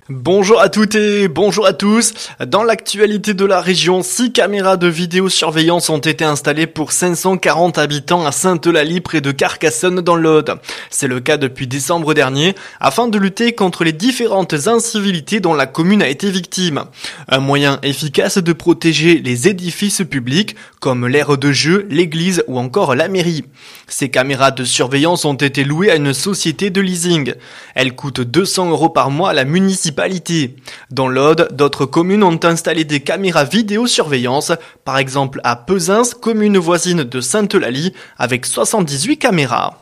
Bonjour à toutes et bonjour à tous. Dans l'actualité de la région, 6 caméras de vidéosurveillance ont été installées pour 540 habitants à Sainte-Eulalie près de Carcassonne dans l'Aude. C'est le cas depuis décembre dernier, afin de lutter contre les différentes incivilités dont la commune a été victime. Un moyen efficace de protéger les édifices publics, comme l'aire de jeu, l'église ou encore la mairie. Ces caméras de surveillance ont été louées à une société de leasing. Elles coûtent 200 € par mois à la municipalité. Dans l'Aude, d'autres communes ont installé des caméras vidéosurveillance, par exemple à Pesins, commune voisine de Sainte-Eulalie, avec 78 caméras.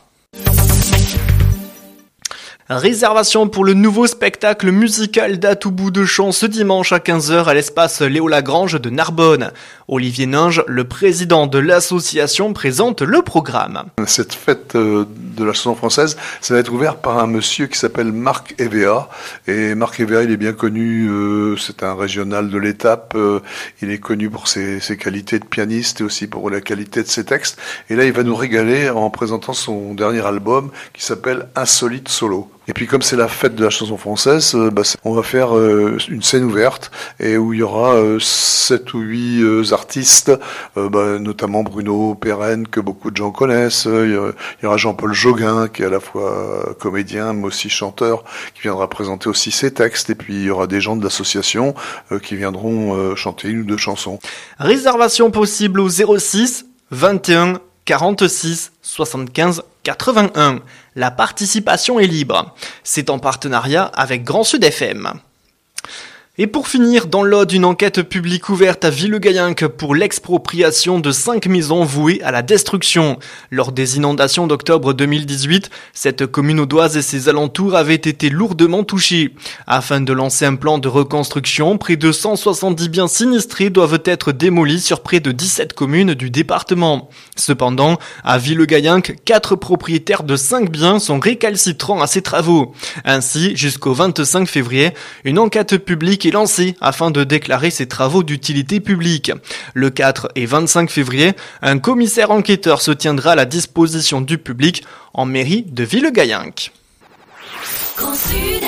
Réservation pour le nouveau spectacle musical d'Atou Bout de Champ ce dimanche à 15h à l'espace Léo Lagrange de Narbonne. Olivier Ninge, le président de l'association, présente le programme. Cette fête de la chanson française, ça va être ouvert par un monsieur qui s'appelle Marc Evea. Et Marc Evea, il est bien connu, c'est un régional de l'étape. Il est connu pour ses qualités de pianiste et aussi pour la qualité de ses textes. Et là, il va nous régaler en présentant son dernier album qui s'appelle Insolite Solo. Et puis comme c'est la fête de la chanson française, on va faire une scène ouverte et où il y aura 7 ou 8 artistes, notamment Bruno Perrenne que beaucoup de gens connaissent. Il y aura Jean-Paul Joguin qui est à la fois comédien mais aussi chanteur, qui viendra présenter aussi ses textes. Et puis il y aura des gens de l'association qui viendront chanter une ou deux chansons. Réservation possible au 06 21 46 75 81. La participation est libre. C'est en partenariat avec Grand Sud FM. Et pour finir, dans l'Aude, une enquête publique ouverte à Villegayenc pour l'expropriation de 5 maisons vouées à la destruction. Lors des inondations d'octobre 2018, cette commune audoise et ses alentours avaient été lourdement touchés. Afin de lancer un plan de reconstruction, près de 170 biens sinistrés doivent être démolis sur près de 17 communes du département. Cependant, à Villegayenc, 4 propriétaires de 5 biens sont récalcitrants à ces travaux. Ainsi, jusqu'au 25 février, une enquête publique est lancée afin de déclarer ces travaux d'utilité publique. Le 4 et 25 février, un commissaire enquêteur se tiendra à la disposition du public en mairie de Villegayenc.